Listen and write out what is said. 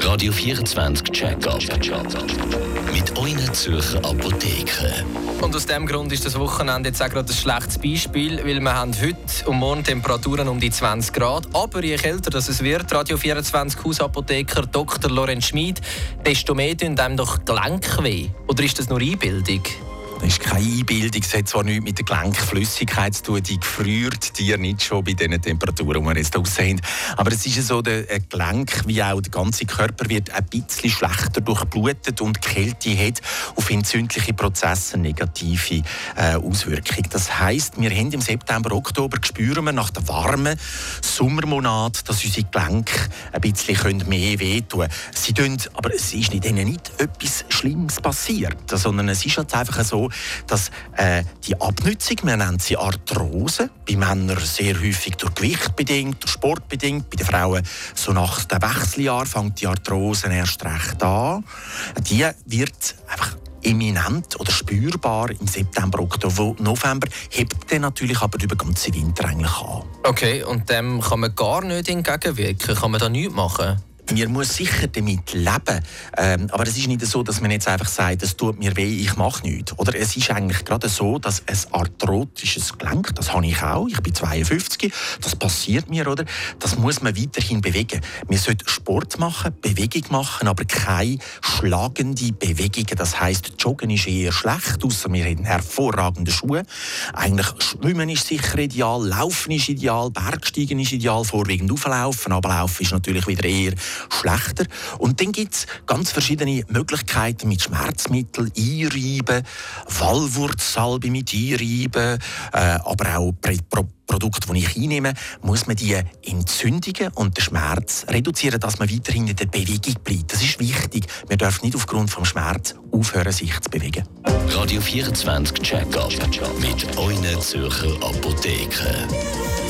Radio 24 Check-up. Mit euren Zürcher Apotheken. Und aus diesem Grund ist das Wochenende jetzt auch gerade ein schlechtes Beispiel, weil wir haben heute und morgen Temperaturen um die 20 Grad. Aber je kälter das es wird, Radio 24 Hausapotheker Dr. Lorenz Schmid, desto mehr tun einem doch die Gelenke weh. Oder ist das nur Einbildung? Das ist keine Einbildung, es hat zwar nichts mit der Gelenkflüssigkeit zu tun, die gefriert dir nicht schon bei den Temperaturen, die wir jetzt aussehen. Aber es ist ja so, der Gelenk wie auch der ganze Körper wird ein bisschen schlechter durchblutet und die Kälte hat auf entzündliche Prozesse negative Auswirkungen. Das heisst, wir haben im September, Oktober spüren wir nach den warmen Sommermonaten, dass unsere Gelenke ein bisschen mehr wehtun können. Aber es ist ihnen nicht etwas Schlimmes passiert, sondern es ist halt einfach so, dass die Abnützung, wir nennen sie Arthrose, bei Männern sehr häufig durch Gewicht bedingt, durch Sport bedingt, bei den Frauen so nach dem Wechseljahr fängt die Arthrose erst recht an. Die wird einfach eminent oder spürbar im September, Oktober, November, hebt dann natürlich aber über den ganzen Winter eigentlich an. Okay, und dem kann man gar nicht entgegenwirken? Kann man da nichts machen? Man muss sicher damit leben. Aber es ist nicht so, dass man jetzt einfach sagt, es tut mir weh, ich mache nichts. Oder es ist eigentlich gerade so, dass ein arthrotisches Gelenk, das habe ich auch, ich bin 52, das passiert mir, oder? Das muss man weiterhin bewegen. Man sollte Sport machen, Bewegung machen, aber keine schlagende Bewegungen. Das heisst, Joggen ist eher schlecht, ausser wir haben hervorragende Schuhe. Eigentlich Schwimmen ist sicher ideal, Laufen ist ideal, Bergsteigen ist ideal, vorwiegend auflaufen, aber Laufen ist natürlich wieder eher schlechter. Und dann gibt es ganz verschiedene Möglichkeiten mit Schmerzmitteln, einreiben, Walwurzsalbe mit einreiben, aber auch Produkte, die ich einnehme, muss man die Entzündungen und den Schmerz reduzieren, dass man weiterhin in der Bewegung bleibt. Das ist wichtig. Man darf nicht aufgrund des Schmerzes aufhören, sich zu bewegen. Radio 24 Check-up mit euren Zürcher Apotheken.